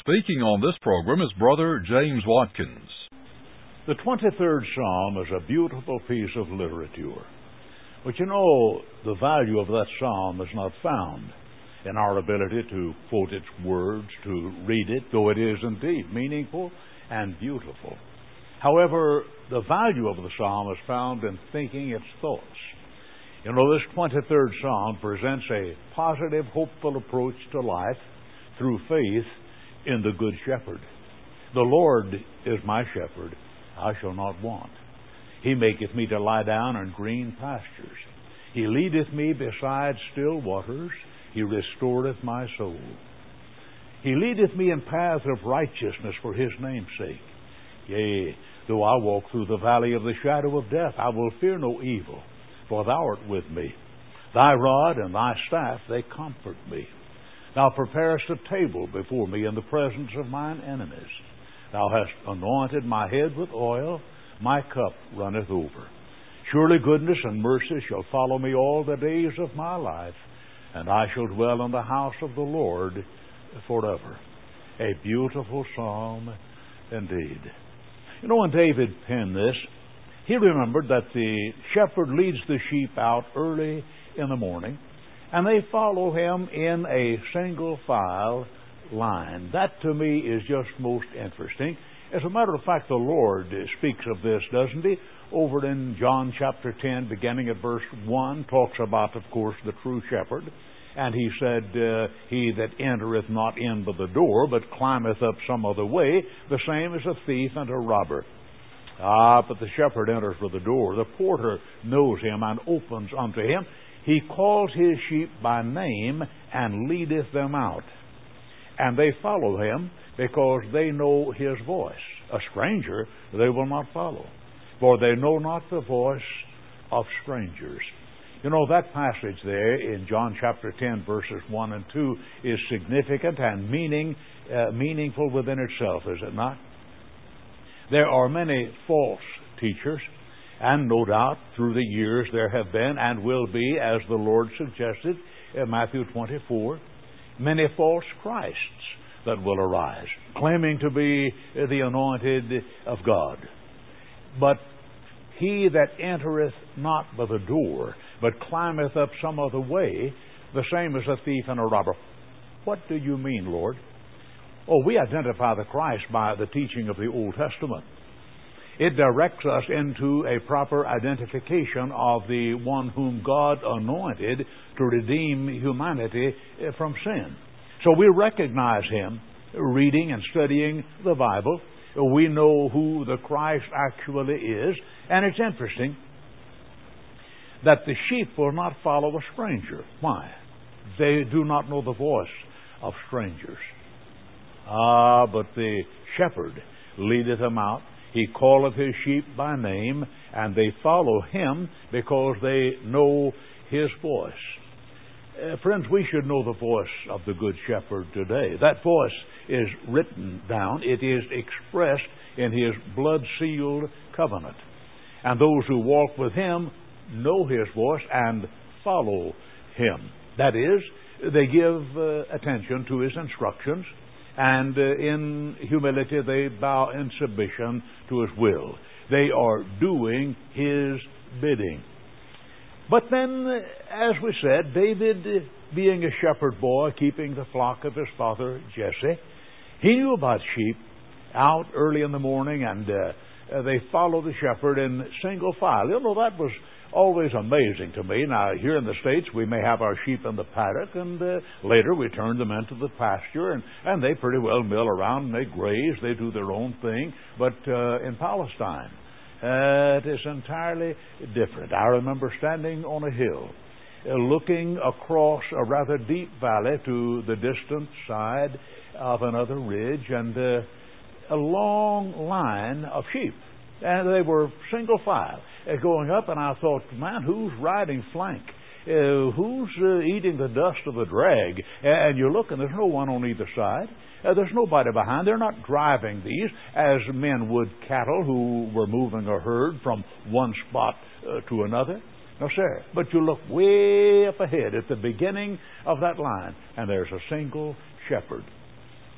Speaking on this program is Brother James Watkins. The 23rd Psalm is a beautiful piece of literature. But you know, the value of that psalm is not found in our ability to quote its words, to read it, though it is indeed meaningful and beautiful. However, the value of the psalm is found in thinking its thoughts. You know, this 23rd Psalm presents a positive, hopeful approach to life through faith in the Good Shepherd. The Lord is my shepherd, I shall not want. He maketh me to lie down in green pastures. He leadeth me beside still waters. He restoreth my soul. He leadeth me in paths of righteousness for His name's sake. Yea, though I walk through the valley of the shadow of death, I will fear no evil, for Thou art with me. Thy rod and Thy staff, they comfort me. Thou preparest a table before me in the presence of mine enemies. Thou hast anointed my head with oil, my cup runneth over. Surely goodness and mercy shall follow me all the days of my life, and I shall dwell in the house of the Lord forever. A beautiful psalm indeed. You know, when David penned this, he remembered that the shepherd leads the sheep out early in the morning, and they follow him in a single file line. That to me is just most interesting. As a matter of fact, the Lord speaks of this, doesn't He? Over in John chapter 10, beginning at verse 1, talks about, of course, the true shepherd. And He said, He that entereth not in by the door, but climbeth up some other way, the same is a thief and a robber. But the shepherd enters by the door. The porter knows him and opens unto him. He calls his sheep by name and leadeth them out. And they follow him because they know his voice. A stranger they will not follow, for they know not the voice of strangers. You know, that passage there in John chapter 10, verses 1 and 2 is significant and meaningful within itself, is it not? There are many false teachers, and no doubt through the years there have been and will be, as the Lord suggested in Matthew 24, many false Christs that will arise, claiming to be the anointed of God. But he that entereth not by the door, but climbeth up some other way, the same as a thief and a robber. What do you mean, Lord? Oh, we identify the Christ by the teaching of the Old Testament. It directs us into a proper identification of the one whom God anointed to redeem humanity from sin. So we recognize Him reading and studying the Bible. We know who the Christ actually is. And it's interesting that the sheep will not follow a stranger. Why? They do not know the voice of strangers. But the shepherd leadeth them out. He calleth his sheep by name, and they follow him because they know his voice. Friends, we should know the voice of the Good Shepherd today. That voice is written down. It is expressed in His blood-sealed covenant. And those who walk with Him know His voice and follow Him. That is, they give attention to His instructions, and in humility they bow in submission to His will. They are doing His bidding. But then, as we said, David, being a shepherd boy, keeping the flock of his father Jesse, he knew about sheep out early in the morning, and they follow the shepherd in single file. You know, that was always amazing to me. Now, here in the States, we may have our sheep in the paddock, and later we turn them into the pasture, and they pretty well mill around, and they graze, they do their own thing. But in Palestine, it is entirely different. I remember standing on a hill, looking across a rather deep valley to the distant side of another ridge, and a long line of sheep. And they were single file going up, and I thought, man, who's riding flank? Who's eating the dust of the drag? And you look, and there's no one on either side. There's nobody behind. They're not driving these as men would cattle who were moving a herd from one spot to another. No, sir. But you look way up ahead at the beginning of that line, and there's a single shepherd.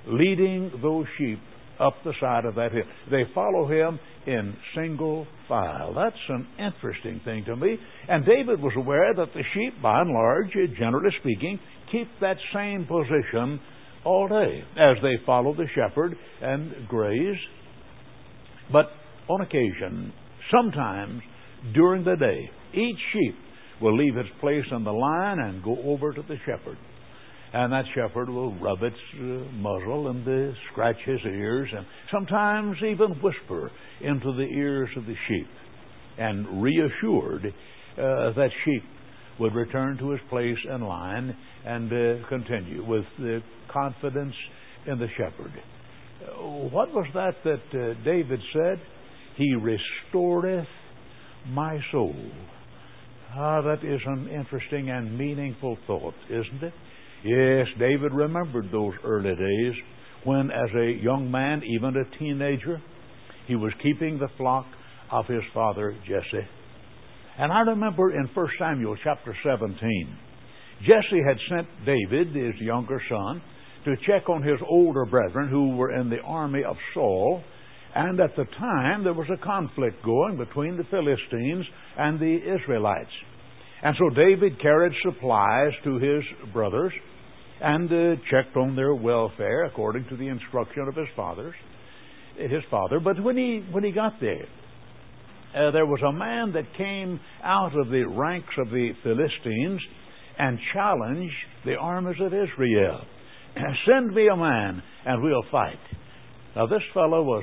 leading those sheep up the side of that hill. They follow him in single file. That's an interesting thing to me. And David was aware that the sheep, by and large, generally speaking, keep that same position all day as they follow the shepherd and graze. But on occasion, sometimes during the day, each sheep will leave its place in the line and go over to the shepherd. And that shepherd will rub its muzzle and scratch his ears and sometimes even whisper into the ears of the sheep. And reassured, that sheep would return to his place in line and continue with confidence in the shepherd. What was that David said? He restoreth my soul. That is an interesting and meaningful thought, isn't it? Yes, David remembered those early days when, as a young man, even a teenager, he was keeping the flock of his father Jesse. And I remember in 1 Samuel chapter 17, Jesse had sent David, his younger son, to check on his older brethren who were in the army of Saul. And at the time, there was a conflict going between the Philistines and the Israelites. And so David carried supplies to his brothers and checked on their welfare according to the instruction of his father. But when he got there, there was a man that came out of the ranks of the Philistines and challenged the armies of Israel. Send me a man and we'll fight. Now this fellow was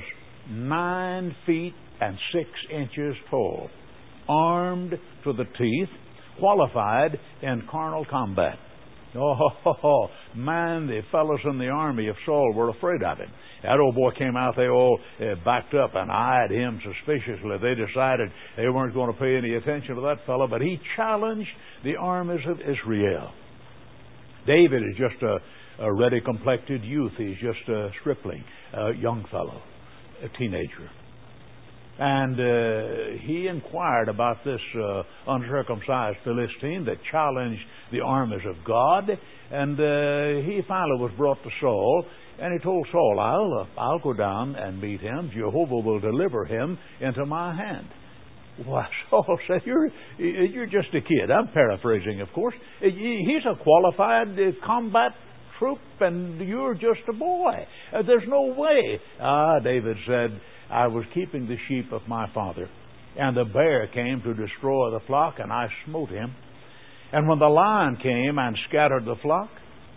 9 feet and 6 inches tall, armed to the teeth, qualified in carnal combat. Oh, man, the fellows in the army of Saul were afraid of him. That old boy came out, they all backed up and eyed him suspiciously. They decided they weren't going to pay any attention to that fellow, but he challenged the armies of Israel. David is just a ready-complected youth. He's just a stripling, a young fellow, a teenager. And he inquired about this uncircumcised Philistine that challenged the armies of God. And he finally was brought to Saul. And he told Saul, I'll go down and meet him. Jehovah will deliver him into my hand. Well, Saul said, you're just a kid. I'm paraphrasing, of course. He's a qualified combat troop, and you're just a boy. There's no way. David said, I was keeping the sheep of my father, and the bear came to destroy the flock, and I smote him. And when the lion came and scattered the flock,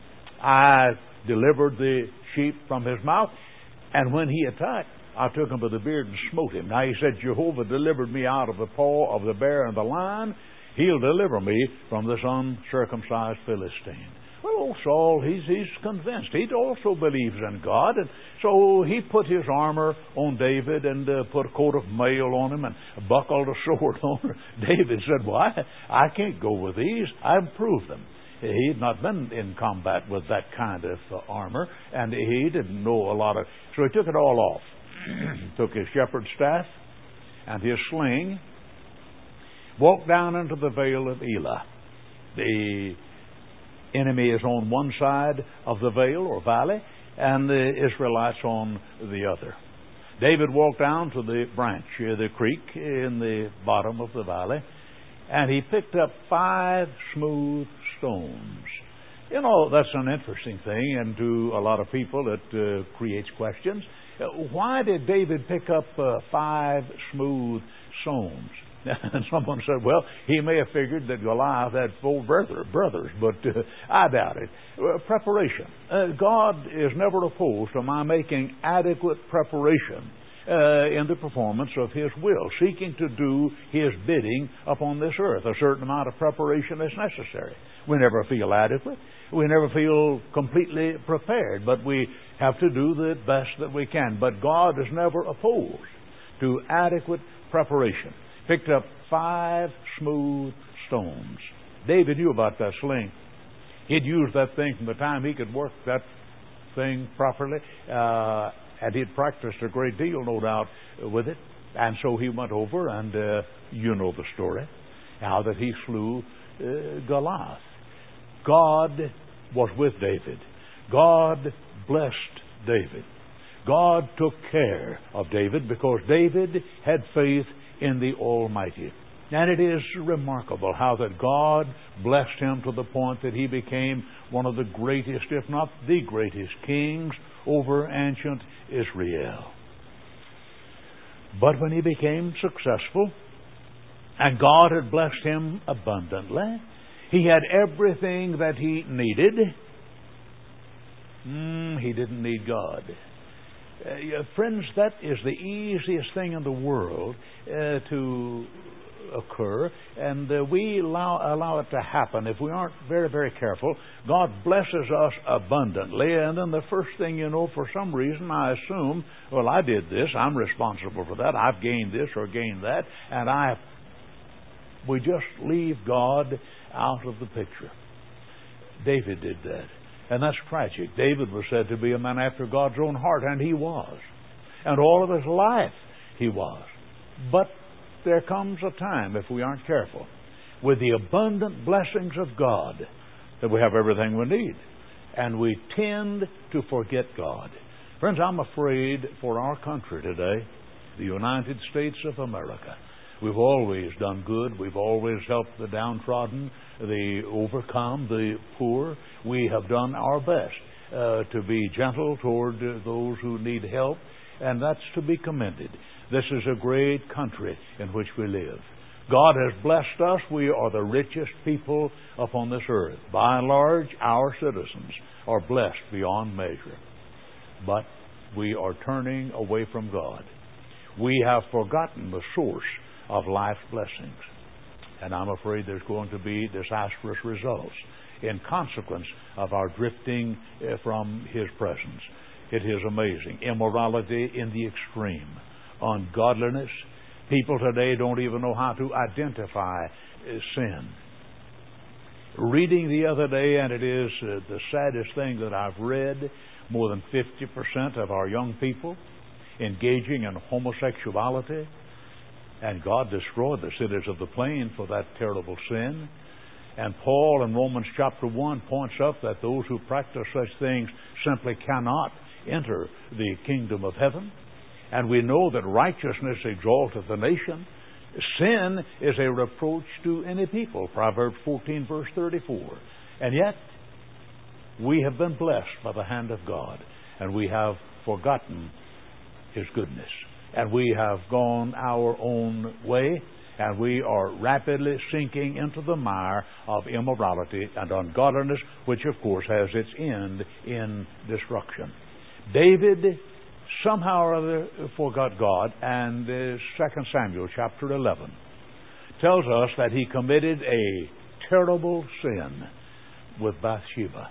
I delivered the sheep from his mouth, and when he attacked, I took him by the beard and smote him. Now he said, Jehovah delivered me out of the paw of the bear and the lion. He'll deliver me from this uncircumcised Philistine. Well, Saul, he's convinced. He also believes in God. And so he put his armor on David and put a coat of mail on him and buckled a sword on him. David said, well, I can't go with these. I've proved them. He had not been in combat with that kind of armor, and he didn't know a lot of... So he took it all off. Took his shepherd's staff and his sling, walked down into the vale of Elah. The enemy is on one side of the vale or valley, and the Israelites on the other. David walked down to the branch, the creek in the bottom of the valley, and he picked up 5 smooth stones. You know, that's an interesting thing, and to a lot of people it creates questions. Why did David pick up 5 smooth stones? And someone said, well, he may have figured that Goliath had 4 brothers, but I doubt it. Preparation. God is never opposed to my making adequate preparation in the performance of His will, seeking to do His bidding upon this earth. A certain amount of preparation is necessary. We never feel adequate. We never feel completely prepared, but we have to do the best that we can. But God is never opposed to adequate preparation. Picked up 5 smooth stones. David knew about that sling. He'd used that thing from the time he could work that thing properly, and he'd practiced a great deal, no doubt, with it. And so he went over, and you know the story, how that he slew Goliath. God was with David. God blessed David. God took care of David because David had faith in the Almighty. And it is remarkable how that God blessed him to the point that he became one of the greatest, if not the greatest, kings over ancient Israel. But when he became successful, and God had blessed him abundantly, he had everything that he needed. He didn't need God. Friends, that is the easiest thing in the world to occur, and we allow it to happen if we aren't very, very careful. God blesses us abundantly, and then the first thing you know, for some reason, I assume, well, I did this, I'm responsible for that, I've gained this or gained that, and we just leave God out of the picture. David did that, and that's tragic. David was said to be a man after God's own heart, and he was. And all of his life he was. But there comes a time, if we aren't careful, with the abundant blessings of God, that we have everything we need. And we tend to forget God. Friends, I'm afraid for our country today, the United States of America. We've always done good. We've always helped the downtrodden, the overcome, the poor. We have done our best to be gentle toward those who need help, and that's to be commended. This is a great country in which we live. God has blessed us. We are the richest people upon this earth. By and large, our citizens are blessed beyond measure. But we are turning away from God. We have forgotten the source of life's blessings. And I'm afraid there's going to be disastrous results in consequence of our drifting from His presence. It is amazing. Immorality in the extreme. Ungodliness. People today don't even know how to identify sin. Reading the other day, and it is the saddest thing that I've read, more than 50% of our young people engaging in homosexuality, and God destroyed the cities of the plain for that terrible sin. And Paul in Romans chapter 1 points out that those who practice such things simply cannot enter the kingdom of heaven. And we know that righteousness exalteth the nation. Sin is a reproach to any people. Proverbs 14 verse 34. And yet, we have been blessed by the hand of God. And we have forgotten His goodness. And we have gone our own way. And we are rapidly sinking into the mire of immorality and ungodliness, which of course has its end in destruction. David somehow or other forgot God, and 2 Samuel chapter 11 tells us that he committed a terrible sin with Bathsheba.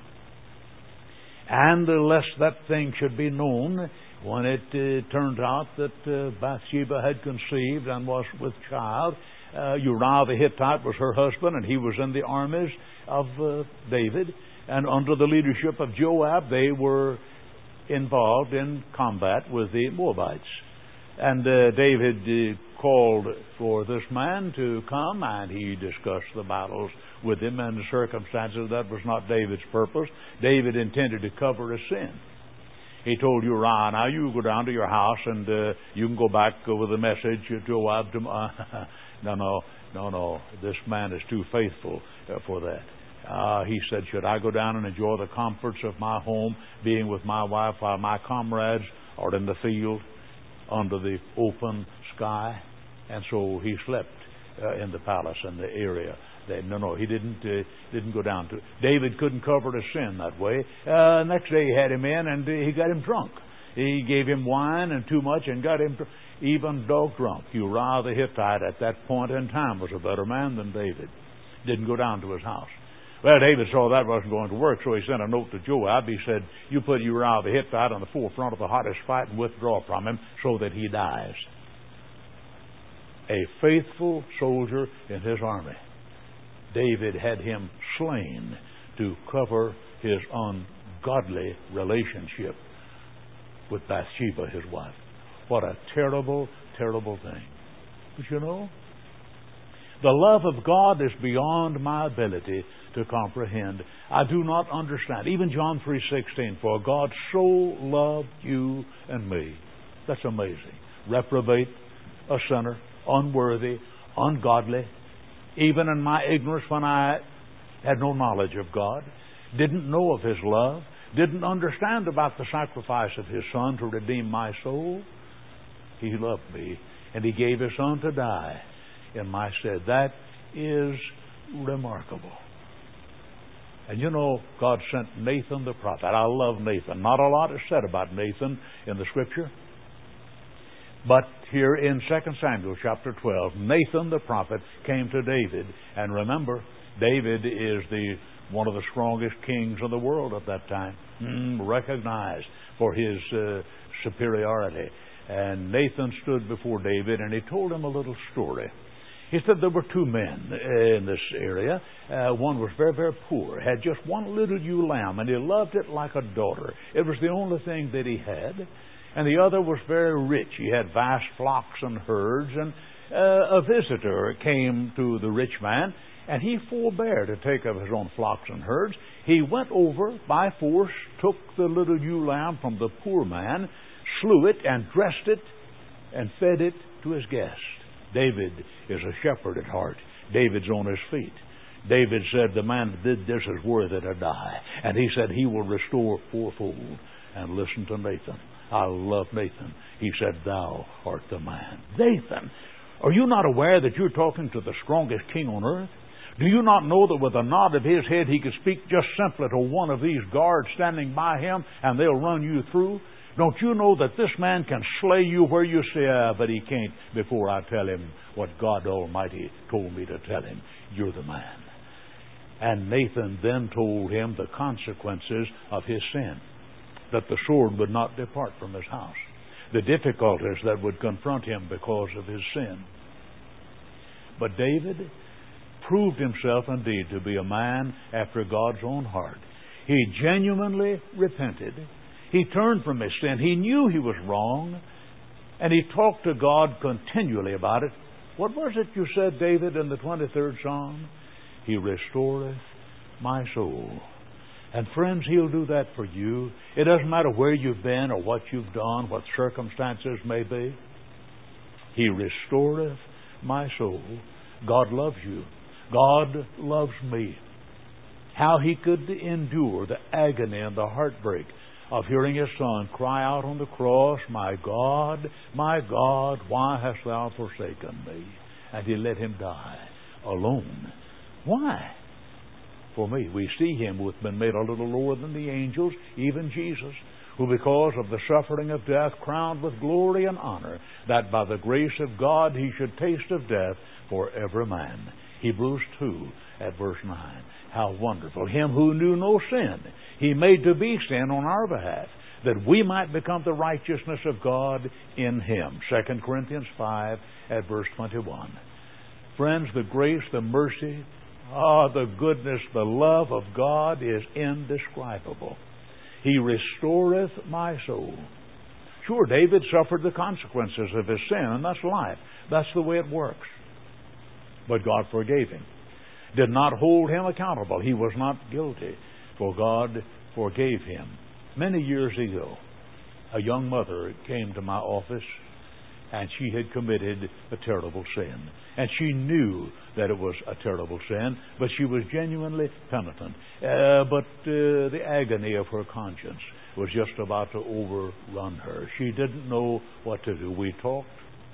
And lest that thing should be known, when it turned out that Bathsheba had conceived and was with child, Uriah the Hittite was her husband, and he was in the armies of David. And under the leadership of Joab, they were involved in combat with the Moabites. And David called for this man to come, and he discussed the battles with him and the circumstances. That was not David's purpose. David intended to cover his sin. He told Uriah, now you go down to your house and you can go back with a message to Joab. No, this man is too faithful for that. He said, should I go down and enjoy the comforts of my home, being with my wife while my comrades are in the field under the open sky? And so he slept in the palace in the area. He didn't go down to. David couldn't cover his sin that way. Next day he had him in and he got him drunk. He gave him wine and too much and got him even dog drunk. Uriah the Hittite at that point in time was a better man than David. Didn't go down to his house. Well, David saw that wasn't going to work, so he sent a note to Joab. He said, you put Uriah the Hittite on the forefront of the hottest fight and withdraw from him so that he dies. A faithful soldier in his army. David had him slain to cover his ungodly relationship with Bathsheba, his wife. What a terrible, terrible thing. But you know, The love of God is beyond my ability to comprehend. I do not understand. Even John 3:16, for God so loved you and me. That's amazing. Reprobate, a sinner, unworthy, ungodly, even in my ignorance when I had no knowledge of God, didn't know of His love, didn't understand about the sacrifice of His Son to redeem my soul. He loved me, and He gave His Son to die in my stead. That is remarkable. And you know, God sent Nathan the prophet. I love Nathan. Not a lot is said about Nathan in the Scripture. But here in 2 Samuel chapter 12, Nathan the prophet came to David. And remember, David is one of the strongest kings of the world at that time, recognized for his superiority. And Nathan stood before David and he told him a little story. He said there were two men in this area. One was very, very poor, had just one little ewe lamb, and he loved it like a daughter. It was the only thing that he had. And the other was very rich. He had vast flocks and herds, and a visitor came to the rich man, and he forbore to take of his own flocks and herds. He went over by force, took the little ewe lamb from the poor man, slew it and dressed it and fed it to his guest. David is a shepherd at heart. David's on his feet. David said, the man that did this is worthy to die. And he said he will restore fourfold. And listen to Nathan. I love Nathan. He said, thou art the man. Nathan, are you not aware that you're talking to the strongest king on earth? Do you not know that with a nod of his head he could speak just simply to one of these guards standing by him and they'll run you through? Don't you know that this man can slay you where you say, but he can't before I tell him what God Almighty told me to tell him? You're the man. And Nathan then told him the consequences of his sin, that the sword would not depart from his house, the difficulties that would confront him because of his sin. But David proved himself indeed to be a man after God's own heart. He genuinely repented. He turned from his sin. He knew he was wrong, and he talked to God continually about it. What was it you said, David, in the 23rd Psalm? He restoreth my soul. And friends, He'll do that for you. It doesn't matter where you've been or what you've done, what circumstances may be. He restoreth my soul. God loves you. God loves me. How He could endure the agony and the heartbreak of hearing His Son cry out on the cross, my God, why hast Thou forsaken me? And He let Him die alone. Why? For me. We see Him who hath been made a little lower than the angels, even Jesus, who because of the suffering of death crowned with glory and honor, that by the grace of God He should taste of death for every man. Hebrews 2 at verse 9. How wonderful. Him who knew no sin, He made to be sin on our behalf, that we might become the righteousness of God in Him. 2 Corinthians 5 at verse 21. Friends, the grace, the mercy, the goodness, the love of God is indescribable. He restoreth my soul. Sure, David suffered the consequences of his sin, and that's life. That's the way it works. But God forgave him. Did not hold him accountable. He was not guilty, for God forgave him. Many years ago, a young mother came to my office, and she had committed a terrible sin. And she knew that it was a terrible sin, but she was genuinely penitent. But the agony of her conscience was just about to overrun her. She didn't know what to do. We talked.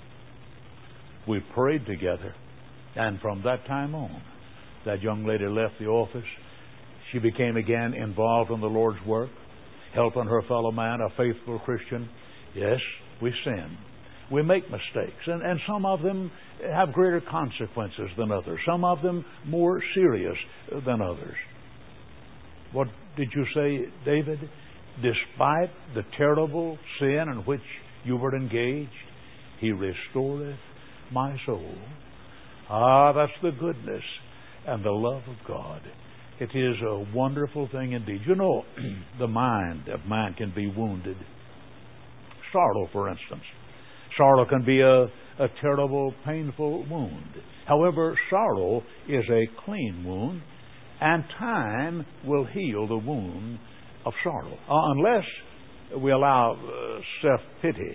We prayed together. And from that time on, that young lady left the office. She became again involved in the Lord's work, helping her fellow man, a faithful Christian. Yes, we sin. We make mistakes, and some of them have greater consequences than others. Some of them more serious than others. What did you say, David? Despite the terrible sin in which you were engaged, He restoreth my soul. That's the goodness and the love of God. It is a wonderful thing indeed. You know, the mind of man can be wounded. Sorrow, for instance. Sorrow can be a a terrible, painful wound. However, sorrow is a clean wound, and time will heal the wound of sorrow. Unless we allow self-pity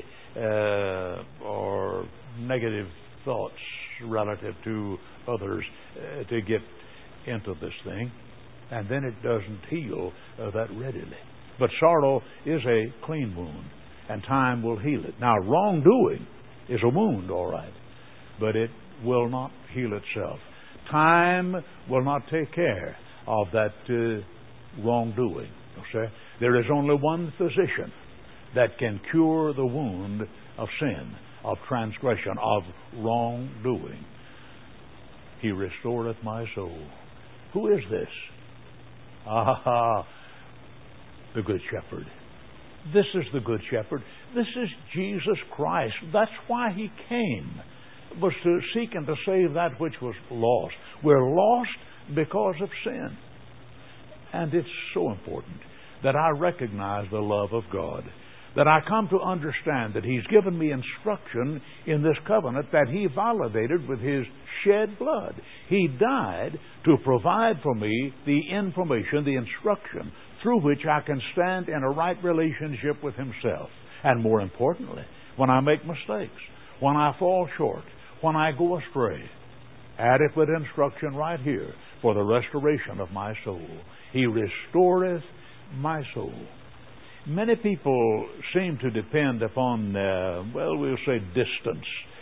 or negative thoughts relative to others to get into this thing, and then it doesn't heal that readily. But sorrow is a clean wound, and time will heal it. Now, wrongdoing is a wound, all right, but it will not heal itself. Time will not take care of that wrongdoing. You see? There is only one physician that can cure the wound of sin, of transgression, of wrongdoing. He restoreth my soul. Who is this? The Good Shepherd. This is the Good Shepherd. This is Jesus Christ. That's why He came, was to seek and to save that which was lost. We're lost because of sin. And it's so important that I recognize the love of God, that I come to understand that He's given me instruction in this covenant that He validated with His shed blood. He died to provide for me the information, the instruction, through which I can stand in a right relationship with Himself. And more importantly, when I make mistakes, when I fall short, when I go astray, adequate instruction right here for the restoration of my soul. He restoreth my soul. Many people seem to depend upon, we'll say distance,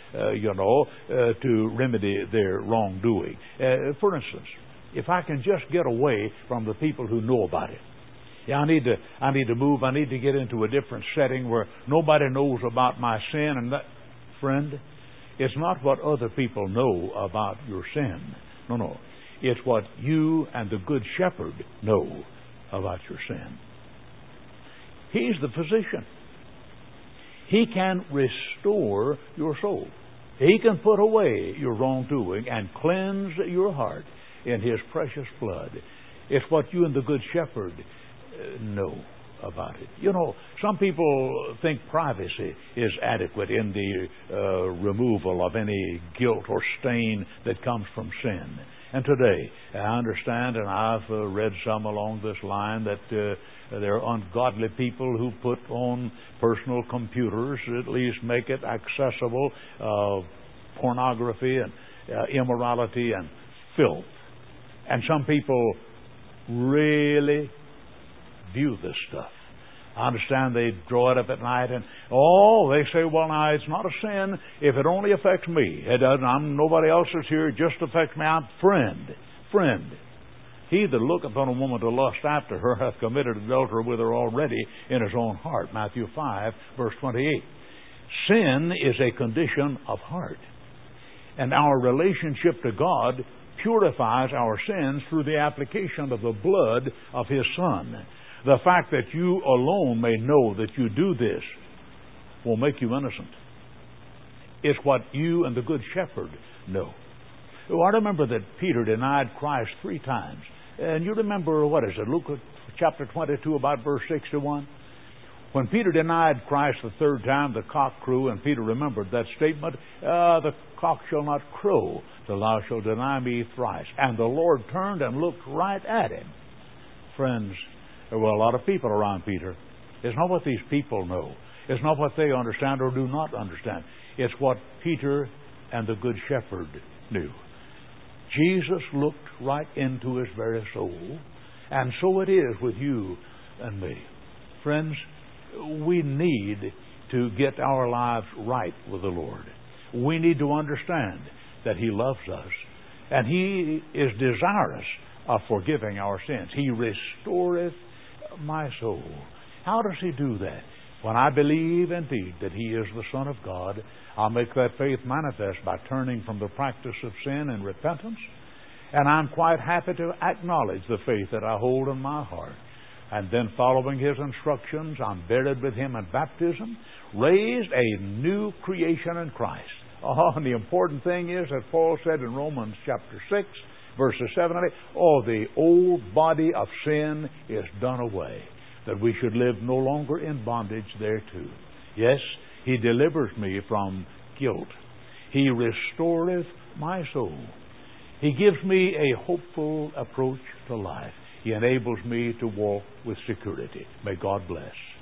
to remedy their wrongdoing. For instance, if I can just get away from the people who know about it. Yeah, I need to move. I need to get into a different setting where nobody knows about my sin. And that, friend, it's not what other people know about your sin. No. It's what you and the Good Shepherd know about your sin. He's the physician. He can restore your soul. He can put away your wrongdoing and cleanse your heart in His precious blood. It's what you and the Good Shepherd know about it. You know, some people think privacy is adequate in the removal of any guilt or stain that comes from sin. And today, I understand, and I've read some along this line, that there are ungodly people who put on personal computers, at least make it accessible, pornography and immorality and filth. And some people really view this stuff. I understand they draw it up at night and, they say, well, now, it's not a sin if it only affects me. It doesn't. Nobody else is here. It just affects me. I'm friend. He that looketh on a woman to lust after her hath committed adultery with her already in his own heart. Matthew 5, verse 28. Sin is a condition of heart. And our relationship to God purifies our sins through the application of the blood of His Son. The fact that you alone may know that you do this will make you innocent. It's what you and the Good Shepherd know. Oh, I remember that Peter denied Christ 3 times. And you remember, Luke chapter 22, about verse 61? When Peter denied Christ the 3rd time, the cock crew, and Peter remembered that statement, the cock shall not crow till thou shalt deny me thrice. And the Lord turned and looked right at him. Friends, there were a lot of people around Peter. It's not what these people know. It's not what they understand or do not understand. It's what Peter and the Good Shepherd knew. Jesus looked right into his very soul, and so it is with you and me. Friends, we need to get our lives right with the Lord. We need to understand that He loves us, and He is desirous of forgiving our sins. He restoreth my soul. How does He do that? When I believe indeed that He is the Son of God, I'll make that faith manifest by turning from the practice of sin and repentance. And I'm quite happy to acknowledge the faith that I hold in my heart. And then following His instructions, I'm buried with Him in baptism, raised a new creation in Christ. And the important thing is that Paul said in Romans chapter 6, verses 7 and 8, the old body of sin is done away, that we should live no longer in bondage thereto. Yes, He delivers me from guilt. He restoreth my soul. He gives me a hopeful approach to life. He enables me to walk with security. May God bless.